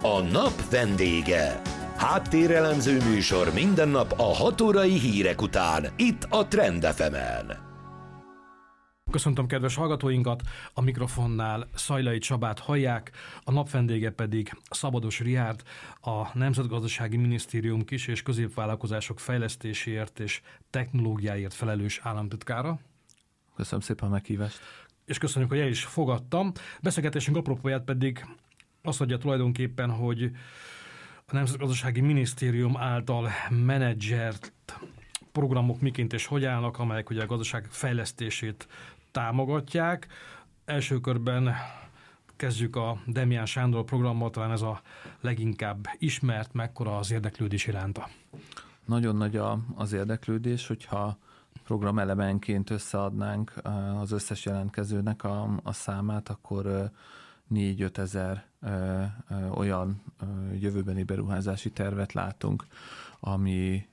A nap vendége. Háttérelemző műsor minden nap a 6 órai hírek után, itt a Trend FM-en. Köszöntöm kedves hallgatóinkat, a mikrofonnál Szajlai Csabát hallják, a nap vendége pedig Szabados Riárd, a Nemzetgazdasági Minisztérium kis- és középvállalkozások fejlesztéséért és technológiáért felelős államtitkára. Köszönöm szépen a meghívást. És köszönjük, hogy el is fogadtam. Beszélgetésünk apropóját pedig azt adja tulajdonképpen, hogy a Nemzetgazdasági Minisztérium által menedzselt programok miként és hogy állnak, amelyek ugye a gazdaság fejlesztését támogatják. Első körben kezdjük a Demján Sándor programmal, talán ez a leginkább ismert, mekkora az érdeklődés iránta. Nagyon nagy az érdeklődés, hogyha programelemenként összeadnánk az összes jelentkezőnek a számát, akkor 4-5 ezer olyan jövőbeni beruházási tervet látunk, ami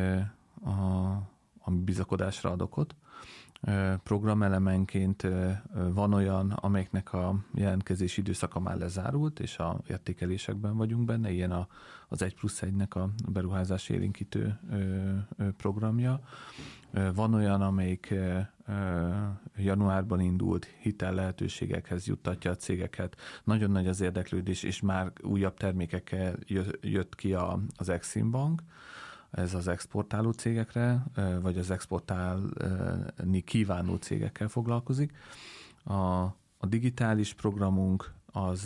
bizakodásra ad okot. Programelemenként van olyan, amelyeknek a jelentkezési időszaka már lezárult, és a értékelésekben vagyunk benne, ilyen az 1+1-nek a beruházás élénkítő programja. Van olyan, amelyik januárban indult, hitel lehetőségekhez juttatja a cégeket. Nagyon nagy az érdeklődés, és már újabb termékekkel jött ki az Exim Bank. Ez az exportáló cégekre, vagy az exportálni kívánó cégekkel foglalkozik. A digitális programunk az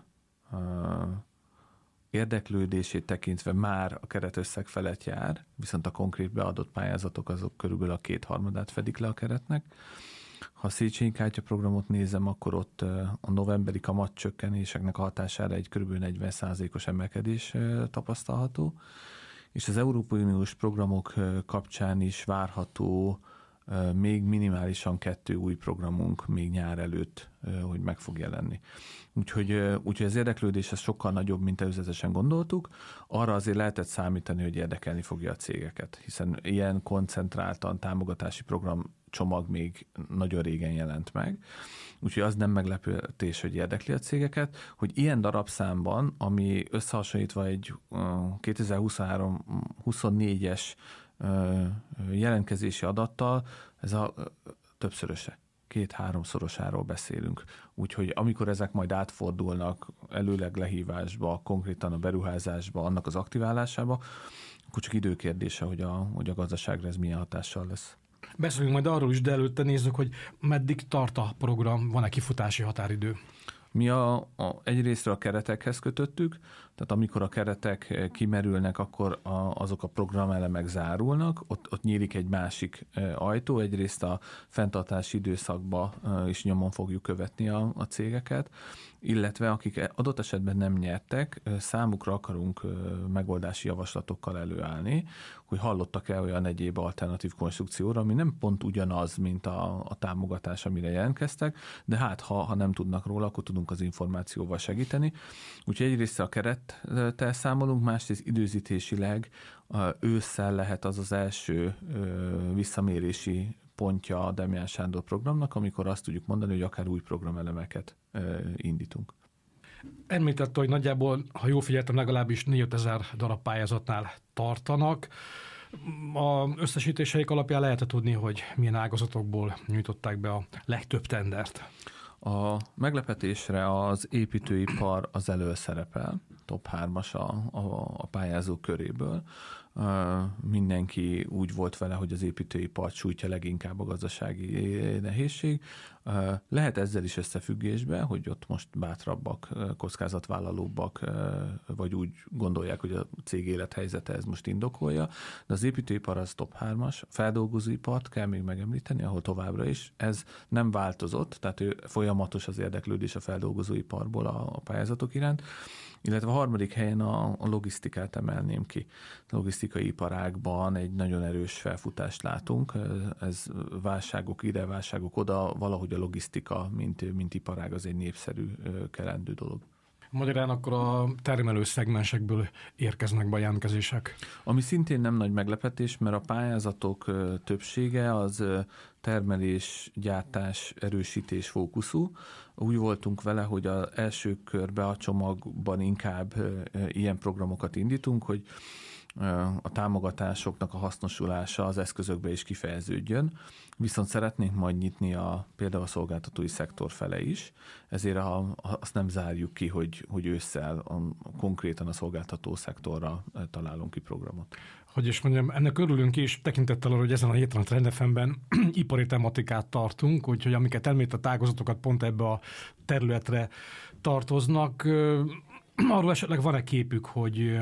érdeklődését tekintve már a keretösszeg felett jár, viszont a konkrét beadott pályázatok azok körülbelül a 2/3 fedik le a keretnek. Ha a Széchenyi kártya programot nézem, akkor ott a novemberi kamatcsökkenéseknek a hatására egy kb. 40%-os emelkedés tapasztalható, és az Európai Uniós programok kapcsán is várható még minimálisan 2 új programunk még nyár előtt, hogy meg fog jelenni. Úgyhogy az érdeklődés ez sokkal nagyobb, mint előzetesen gondoltuk. Arra azért lehetett számítani, hogy érdekelni fogja a cégeket, hiszen ilyen koncentráltan támogatási programcsomag még nagyon régen jelent meg. Úgyhogy az nem meglepetés, hogy érdekli a cégeket, hogy ilyen darabszámban, ami összehasonlítva egy 2023-24-es jelentkezési adattal, ez a többszöröse, 2-3-szorosáról beszélünk. Úgyhogy amikor ezek majd átfordulnak előleg lehívásba, konkrétan a beruházásba, annak az aktiválásába, akkor csak időkérdése, hogy a gazdaságra ez milyen hatással lesz. Beszéljünk majd arról is, de előtte nézzük, hogy meddig tart a program, van-e kifutási határidő? Mi egyrésztről a keretekhez kötöttük, tehát amikor a keretek kimerülnek, akkor azok a programelemek zárulnak, ott nyílik egy másik ajtó, egyrészt a fenntartási időszakba is nyomon fogjuk követni a cégeket, illetve akik adott esetben nem nyertek, számukra akarunk megoldási javaslatokkal előállni, hogy hallottak-e olyan egyéb alternatív konstrukcióra, ami nem pont ugyanaz, mint a támogatás, amire jelentkeztek, de hát ha nem tudnak róla, akkor tudunk az információval segíteni. Úgyhogy egyrészt a kerettel számolunk, másrészt időzítésileg ősszel lehet az első visszamérési pontja a Demján Sándor programnak, amikor azt tudjuk mondani, hogy akár új programelemeket indítunk. Említette, hogy nagyjából, ha jól figyeltem, legalábbis 4-5 ezer darab pályázatnál tartanak. A összesítéseik alapján lehet tudni, hogy milyen ágazatokból nyújtották be a legtöbb tendert? A meglepetésre az építőipar az előszerepel, top 3-as a pályázók köréből. Mindenki úgy volt vele, hogy az építőipart sújtja leginkább a gazdasági nehézség. Lehet ezzel is összefüggésben, hogy ott most bátrabbak, kockázatvállalóbbak, vagy úgy gondolják, hogy a cég élethelyzete ez most indokolja, de az építőipar az top 3-as. A feldolgozóipart kell még megemlíteni, ahol továbbra is. Ez nem változott, tehát folyamatos az érdeklődés a feldolgozóiparból a pályázatok iránt, illetve a harmadik helyen a logisztikát emelném ki. A logisztikai iparágban egy nagyon erős felfutást látunk, ez válságok ide, válságok oda, valahogy a logisztika, mint iparág az egy népszerű, kelendő dolog. Magyarán akkor a termelő szegmensekből érkeznek be a jelentkezések. Ami szintén nem nagy meglepetés, mert a pályázatok többsége az termelés, gyártás, erősítés fókuszú. Úgy voltunk vele, hogy az első körbe a csomagban inkább ilyen programokat indítunk, hogy a támogatásoknak a hasznosulása az eszközökbe is kifejeződjön, viszont szeretnénk majd nyitni például a szolgáltatói szektor fele is, ezért azt nem zárjuk ki, hogy ősszel konkrétan a szolgáltató szektorra találunk ki programot. Hogy is mondjam, ennek örülünk is, tekintettel arra, hogy ezen a héten a Trend FM-ben ipari tematikát tartunk, úgyhogy amiket említett ágazatokat pont ebbe a területre tartoznak. Arról esetleg van-e képük, hogy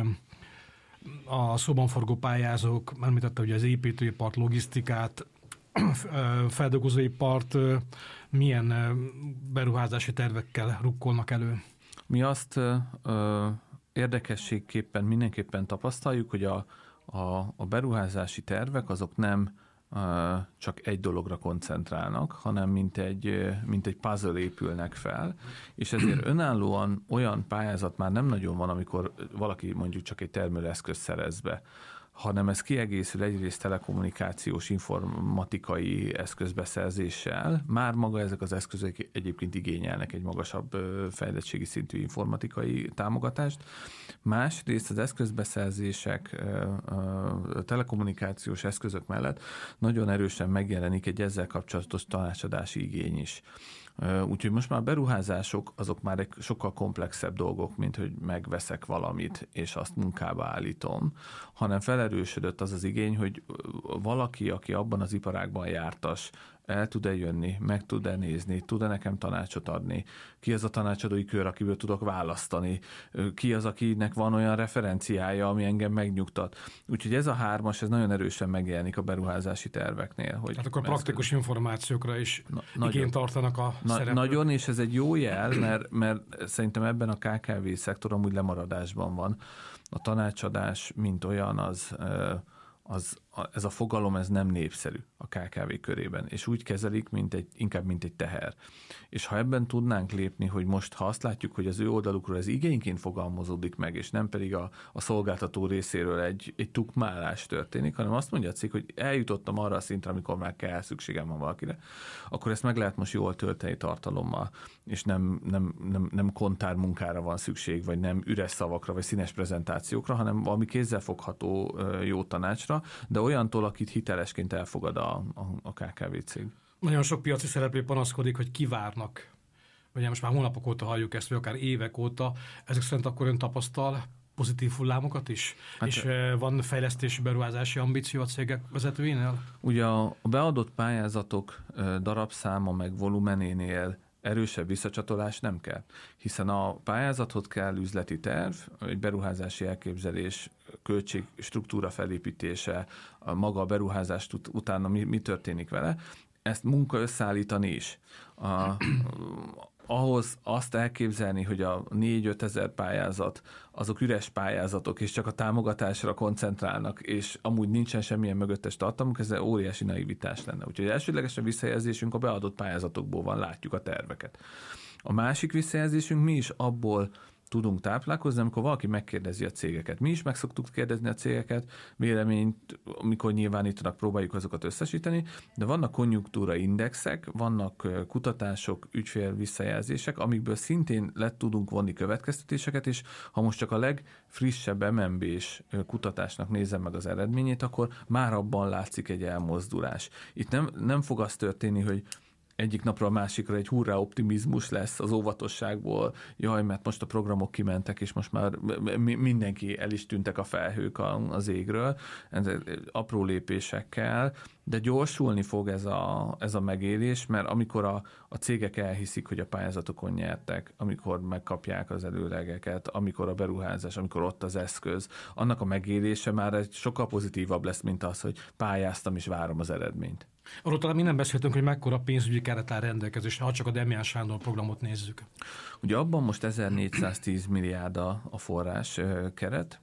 a szóban forgó pályázók, említette ugye az építőipart, logisztikát, feldolgozóipart, milyen beruházási tervekkel rukkolnak elő? Mi azt érdekességképpen mindenképpen tapasztaljuk, hogy a beruházási tervek azok nem csak egy dologra koncentrálnak, hanem mint egy puzzle épülnek fel, és ezért önállóan olyan pályázat már nem nagyon van, amikor valaki mondjuk csak egy termelőeszközt szerez be, hanem ez kiegészül egyrészt telekommunikációs, informatikai eszközbeszerzéssel. Már maga ezek az eszközök egyébként igényelnek egy magasabb fejlettségi szintű informatikai támogatást. Másrészt az eszközbeszerzések, telekommunikációs eszközök mellett nagyon erősen megjelenik egy ezzel kapcsolatos tanácsadási igény is. Úgyhogy most már beruházások azok már egy sokkal komplexebb dolgok, mint hogy megveszek valamit, és azt munkába állítom, hanem felerősödött az igény, hogy valaki, aki abban az iparágban jártas, el tud-e jönni, meg tud-e nézni, tud-e nekem tanácsot adni, ki az a tanácsadói kör, akiből tudok választani, ki az, akinek van olyan referenciája, ami engem megnyugtat. Úgyhogy ez a hármas, ez nagyon erősen megjelenik a beruházási terveknél. Hogy tehát akkor praktikus információkra is igényt tartanak a szereplők. Nagyon, és ez egy jó jel, mert szerintem ebben a KKV szektor amúgy lemaradásban van. A tanácsadás, mint olyan, ez a fogalom ez nem népszerű a KKV körében, és úgy kezelik, inkább mint egy teher. És ha ebben tudnánk lépni, hogy most, ha azt látjuk, hogy az ő oldalukról ez igényként fogalmazódik meg, és nem pedig a szolgáltató részéről egy tukmálás történik, hanem azt mondja a cég, hogy eljutottam arra a szintre, amikor már szükségem van valakire, akkor ezt meg lehet most jól tölteni tartalommal, és nem kontármunkára van szükség, vagy nem üres szavakra, vagy színes prezentációkra, hanem valami kézzelfogható jó tanácsra, de olyantól, akit hitelesként elfogad a KKV cég. Nagyon sok piaci szereplő panaszkodik, hogy kivárnak. Ugye most már hónapok óta halljuk ezt, vagy akár évek óta. Ezek szerint akkor ön tapasztal pozitív hullámokat is? Hát, és van fejlesztési, beruházási ambíció a cégek vezetőinél? Ugye a beadott pályázatok darabszáma meg volumenénél erősebb visszacsatolás nem kell, hiszen a pályázathoz kell üzleti terv, egy beruházási elképzelés, költség, struktúra felépítése, maga a beruházást utána mi történik vele, ezt munka összeállítani is. Ahhoz azt elképzelni, hogy a 4-5 ezer pályázat, azok üres pályázatok, és csak a támogatásra koncentrálnak, és amúgy nincsen semmilyen mögöttes tartalmuk, ez óriási naivitás lenne. Úgyhogy elsődlegesen visszajelzésünk a beadott pályázatokból van, látjuk a terveket. A másik visszajelzésünk, mi is abból tudunk táplálkozni, amikor valaki megkérdezi a cégeket. Mi is meg szoktuk kérdezni a cégeket, véleményt, amikor nyilvánítanak, próbáljuk azokat összesíteni, de vannak konjunktúra indexek, vannak kutatások, ügyfél visszajelzések, amikből szintén tudunk vonni következtetéseket, és ha most csak a legfrissebb MNB-s kutatásnak nézem meg az eredményét, akkor már abban látszik egy elmozdulás. Itt nem fog az történni, hogy egyik napra a másikra egy hurrá optimizmus lesz az óvatosságból, jaj, mert most a programok kimentek, és most már mindenki el is tűntek a felhők az égről, apró lépésekkel, de gyorsulni fog ez a megélés, mert amikor a cégek elhiszik, hogy a pályázatokon nyertek, amikor megkapják az előlegeket, amikor a beruházás, amikor ott az eszköz, annak a megélése már egy sokkal pozitívabb lesz, mint az, hogy pályáztam és várom az eredményt. Arról talán mi nem beszéltünk, hogy mekkora pénzügyi keret áll rendelkezésre, ha csak a Demján Sándor programot nézzük. Ugye abban most 1410 milliárd a forrás keret,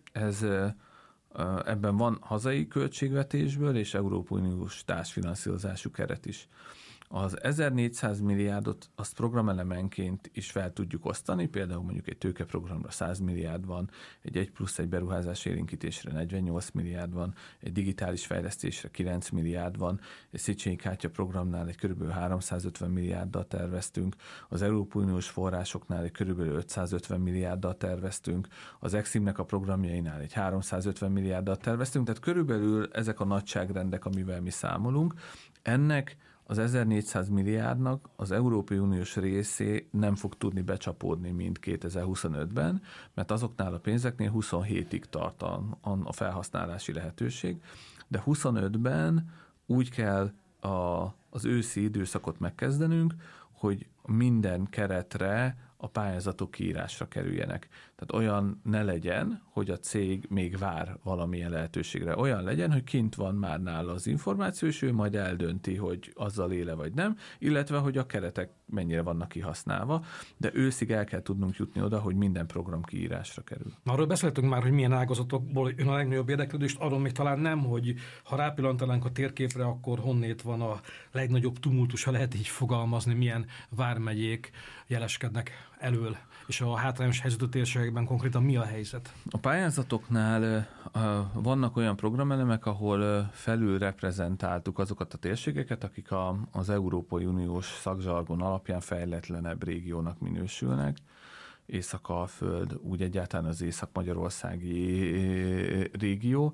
ebben van hazai költségvetésből és Európai Uniós társfinanszírozású keret is. Az 1400 milliárdot azt programelemenként is fel tudjuk osztani, például mondjuk egy tőkeprogramra 100 milliárd van, egy 1+1 beruházás élénkítésre 48 milliárd van, egy digitális fejlesztésre 9 milliárd van, egy Széchenyi kártya programnál egy kb. 350 milliárddal terveztünk, az Európai Uniós forrásoknál egy kb. 550 milliárddal terveztünk, az Eximnek a programjainál egy 350 milliárddal terveztünk, tehát körülbelül ezek a nagyságrendek, amivel mi számolunk. Ennek az 1400 milliárdnak az Európai Uniós részé nem fog tudni becsapódni, mint 2025-ben, mert azoknál a pénzeknél 27-ig tart a felhasználási lehetőség, de 25-ben úgy kell az őszi időszakot megkezdenünk, hogy minden keretre a pályázatok kiírásra kerüljenek. Tehát olyan ne legyen, hogy a cég még vár valamilyen lehetőségre. Olyan legyen, hogy kint van már nála az információ, és ő majd eldönti, hogy azzal éle vagy nem, illetve, hogy a keretek mennyire vannak kihasználva, de őszig el kell tudnunk jutni oda, hogy minden program kiírásra kerül. Arról beszéltünk már, hogy milyen ágazatokból jön a legnagyobb érdeklődést, arról még talán nem, hogy ha rápillantanánk a térképre, akkor honnét van a legnagyobb tumultus, ha lehet így fogalmazni, milyen vármegyék jeleskednek elől, és a hátrányos helyzetű térségekben konkrétan mi a helyzet? A pályázatoknál vannak olyan programelemek, ahol felül reprezentáltuk azokat a térségeket, akik az Európai Uniós szakzsargon alapján fejletlenebb régiónak minősülnek. Észak-Alföld, úgy egyáltalán az észak-magyarországi régió,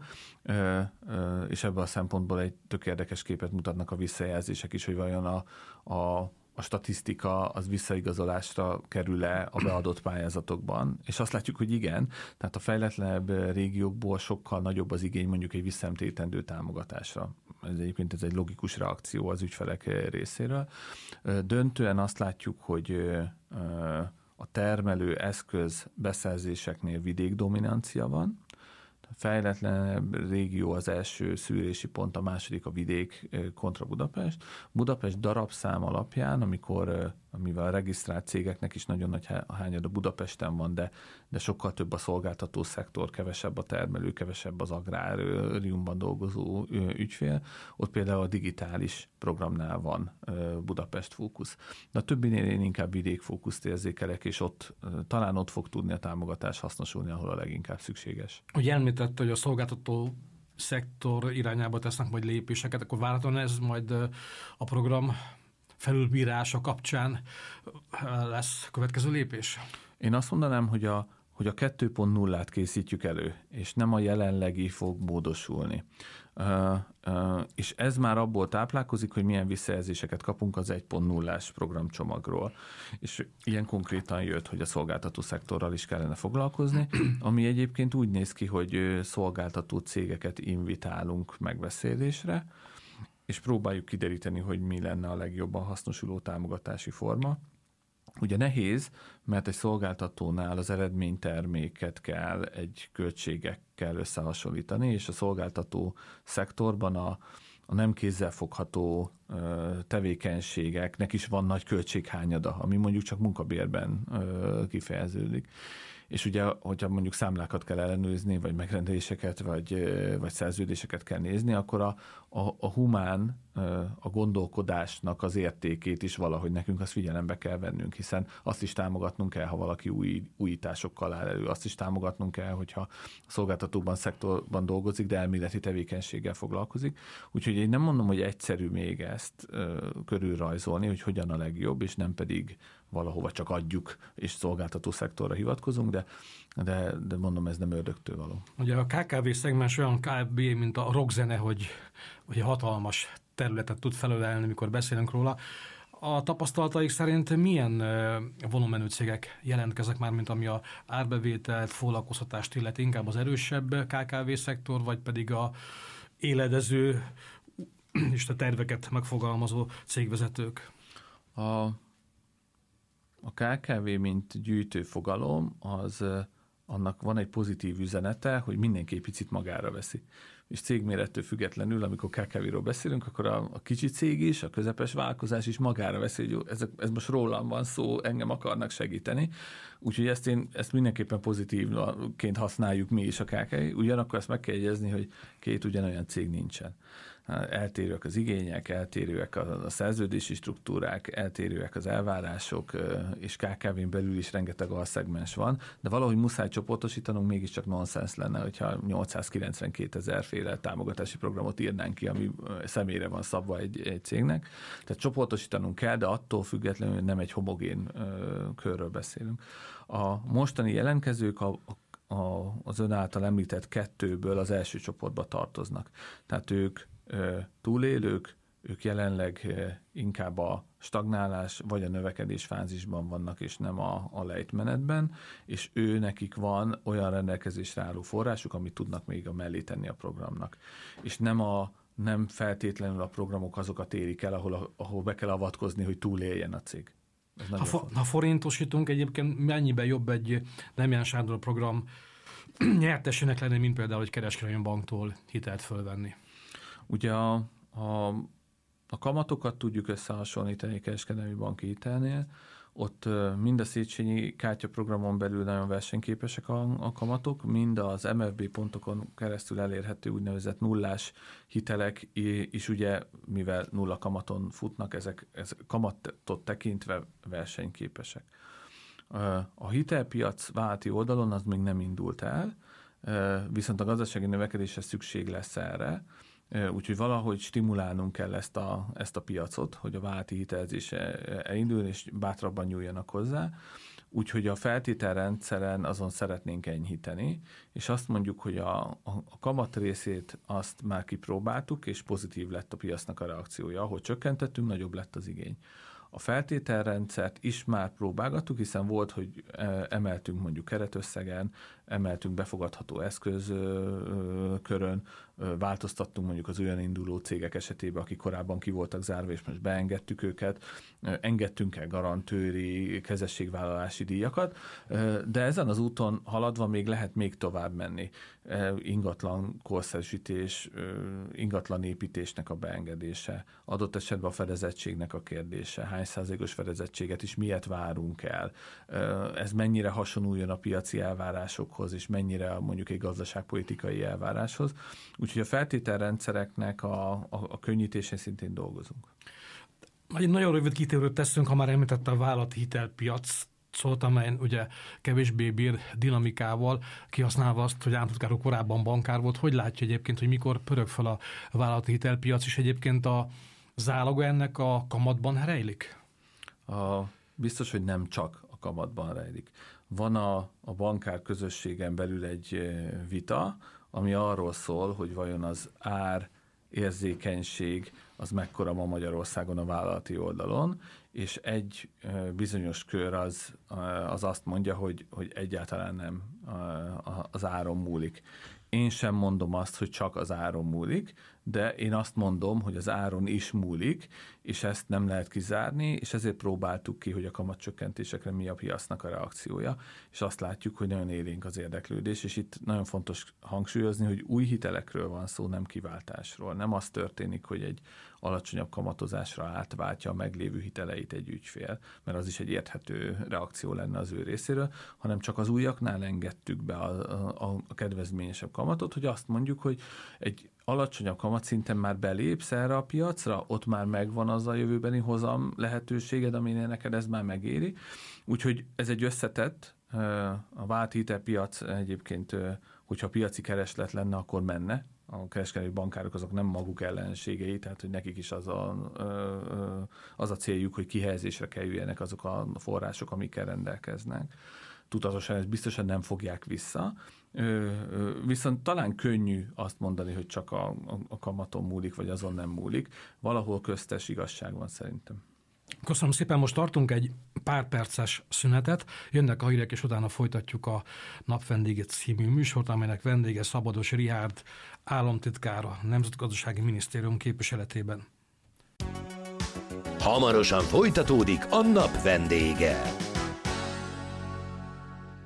és ebből a szempontból egy tök érdekes képet mutatnak a visszajelzések is, hogy vajon a statisztika az visszaigazolásra kerül-e a beadott pályázatokban, és azt látjuk, hogy igen, tehát a fejletlenebb régiókból sokkal nagyobb az igény mondjuk egy visszaemlítendő támogatásra. Egyébként ez egy logikus reakció az ügyfelek részéről. Döntően azt látjuk, hogy a termelő eszköz beszerzéseknél vidékdominancia van, a fejletlenebb régió az első szűrési pont, a második a vidék kontra Budapest. Budapest darabszám alapján, mivel a regisztrált cégeknek is nagyon nagy hányada Budapesten van, de sokkal több a szolgáltató szektor, kevesebb a termelő, kevesebb az agráriumban dolgozó ügyfél. Ott például a digitális programnál van Budapest fókusz. De a többinél én inkább vidékfókuszt érzékelek, és talán ott fog tudni a támogatás hasznosulni, ahol a leginkább szükséges. Ugye említette, hogy a szolgáltató szektor irányába tesznek majd lépéseket, akkor várhatóan ez majd a program felülbírása kapcsán lesz következő lépés? Én azt mondanám, hogy a 2.0-át készítjük elő, és nem a jelenlegi fog módosulni. És ez már abból táplálkozik, hogy milyen visszajelzéseket kapunk az 1.0-ás programcsomagról. És ilyen konkrétan jött, hogy a szolgáltató szektorral is kellene foglalkozni, ami egyébként úgy néz ki, hogy szolgáltató cégeket invitálunk megbeszélésre, és próbáljuk kideríteni, hogy mi lenne a legjobban hasznosuló támogatási forma. Ugye nehéz, mert egy szolgáltatónál az eredményterméket kell egy költségekkel összehasonlítani, és a szolgáltató szektorban a nem kézzelfogható tevékenységeknek is van nagy költséghányada, ami mondjuk csak munkabérben kifejeződik. És ugye, hogyha mondjuk számlákat kell ellenőrizni, vagy megrendeléseket, vagy szerződéseket kell nézni, akkor a humán, a gondolkodásnak az értékét is valahogy nekünk azt figyelembe kell vennünk, hiszen azt is támogatnunk kell, ha valaki újításokkal áll elő, azt is támogatnunk kell, hogyha a szolgáltatóban, szektorban dolgozik, de elméleti tevékenységgel foglalkozik. Úgyhogy én nem mondom, hogy egyszerű még ezt körülrajzolni, hogy hogyan a legjobb, és nem pedig valahova csak adjuk, és szolgáltató szektorra hivatkozunk, de mondom, ez nem ördögtől való. Ugye a KKV szegmens olyan kb. Mint a rockzene, hogy hatalmas területet tud felölelni, mikor beszélünk róla. A tapasztalataik szerint milyen volumenű cégek jelentkeznek már, mint ami a árbevételt, foglalkoztatást illeti, inkább az erősebb KKV szektor, vagy pedig a éledező és a terveket megfogalmazó cégvezetők? A KKV, mint gyűjtő fogalom, annak van egy pozitív üzenete, hogy mindenki picit magára veszi. és cégmérettől függetlenül, amikor KKV-ról beszélünk, akkor a kicsi cég is, a közepes vállalkozás is magára veszi, hogy ez most rólam van szó, engem akarnak segíteni. Úgyhogy ezt mindenképpen pozitívként használjuk mi is a KKV. Ugyanakkor ezt meg kell jegyezni, hogy két ugyanolyan cég nincsen. Eltérőek az igények, eltérőek a szerződési struktúrák, eltérőek az elvárások, és KKV-n belül is rengeteg alszegmens van, de valahogy muszáj csoportosítanunk, mégiscsak nonsens lenne, hogyha 892 000 féle támogatási programot írnánk ki, ami személyre van szabva egy cégnek. Tehát csoportosítanunk kell, de attól függetlenül nem egy homogén körről beszélünk. A mostani jelentkezők az ön által említett kettőből az első csoportba tartoznak. Tehát ők túlélők, ők jelenleg inkább a stagnálás vagy a növekedés fázisban vannak, és nem a lejtmenetben, és nekik van olyan rendelkezésre álló forrásuk, amit tudnak még mellé tenni a programnak. És nem feltétlenül a programok azokat érik el, ahol be kell avatkozni, hogy túléljen a cég. Ha forintosítunk, egyébként mennyiben jobb egy Demján Sándor program nyertesének lenni, mint például egy kereskedelmi banktól hitelt fölvenni? Ugye a kamatokat tudjuk összehasonlítani kereskedelmi banki hitelnél, ott mind a Széchenyi kártyaprogramon belül nagyon versenyképesek a kamatok, mind az MFB pontokon keresztül elérhető úgynevezett nullás hitelek is ugye, mivel nulla kamaton futnak, ezek kamatot tekintve versenyképesek. A hitelpiac vállalati oldalon az még nem indult el, viszont a gazdasági növekedésre szükség lesz erre, úgyhogy valahogy stimulálnunk kell ezt a piacot, hogy a vállalati hitelezés elinduljon, és bátrabban nyúljanak hozzá. Úgyhogy a feltételrendszeren azon szeretnénk enyhíteni, és azt mondjuk, hogy a kamat részét azt már kipróbáltuk, és pozitív lett a piacnak a reakciója. Ahogy csökkentettünk, nagyobb lett az igény. A feltételrendszert is már próbálgattuk, hiszen volt, hogy emeltünk mondjuk keretösszegen, emeltünk befogadható eszközkörön, változtattunk mondjuk az olyan induló cégek esetében, akik korábban ki voltak zárva, és most beengedtük őket, engedtünk el garantőri, kezességvállalási díjakat, de ezen az úton haladva még lehet még tovább menni. Ingatlan korszerűsítés, ingatlan építésnek a beengedése, adott esetben a fedezettségnek a kérdése, hány százalékos fedezettséget is miért várunk el, ez mennyire hasonuljon a piaci elvárásokhoz, és mennyire mondjuk egy gazdaságpolitikai elváráshoz. Úgyhogy a feltételrendszereknek a könnyítésén szintén dolgozunk. Egy nagyon rövid kitérőt teszünk, ha már említette a vállalati hitelpiac, amelyen ugye kevésbé bír dinamikával, kihasználva azt, hogy államtitkár korábban bankár volt. Hogy látja egyébként, hogy mikor pörög fel a vállalati hitelpiac, és egyébként a záloga ennek a kamatban rejlik? Biztos, hogy nem csak a kamatban rejlik. Van a bankár közösségen belül egy vita, ami arról szól, hogy vajon az ár érzékenység az mekkora ma Magyarországon a vállalati oldalon, és egy bizonyos kör az azt mondja, hogy egyáltalán nem az áron múlik. Én sem mondom azt, hogy csak az áron múlik, de én azt mondom, hogy az áron is múlik, és ezt nem lehet kizárni, és ezért próbáltuk ki, hogy a kamatcsökkentésekre mi a piacnak a reakciója, és azt látjuk, hogy nagyon élénk az érdeklődés, és itt nagyon fontos hangsúlyozni, hogy új hitelekről van szó, nem kiváltásról. Nem az történik, hogy egy alacsonyabb kamatozásra átváltja a meglévő hiteleit egy ügyfél, mert az is egy érthető reakció lenne az ő részéről, hanem csak az újaknál engedtük be a kedvezményesebb kamatot, hogy azt mondjuk, hogy egy alacsonyabb kamatszinten már belépsz erre a piacra, ott már megvan az a jövőbeni hozam lehetőséged, aminél neked ez már megéri. Úgyhogy ez egy összetett, a vállalati hitelpiac egyébként, hogyha piaci kereslet lenne, akkor menne. A kereskedelmi bankárok azok nem maguk ellenségei, tehát hogy nekik is az a céljuk, hogy kihelyezésre kerüljenek azok a források, amikkel rendelkeznek. Tudatosan ezt biztosan nem fogják vissza. Viszont talán könnyű azt mondani, hogy csak a kamaton múlik, vagy azon nem múlik. Valahol köztes igazság van szerintem. Köszönöm szépen, most tartunk egy pár perces szünetet, jönnek a hírek, és utána folytatjuk a Napvendége című műsort, amelynek vendége Szabados Richárd, államtitkár a Nemzetgazdasági Minisztérium képviseletében. Hamarosan folytatódik a Napvendége.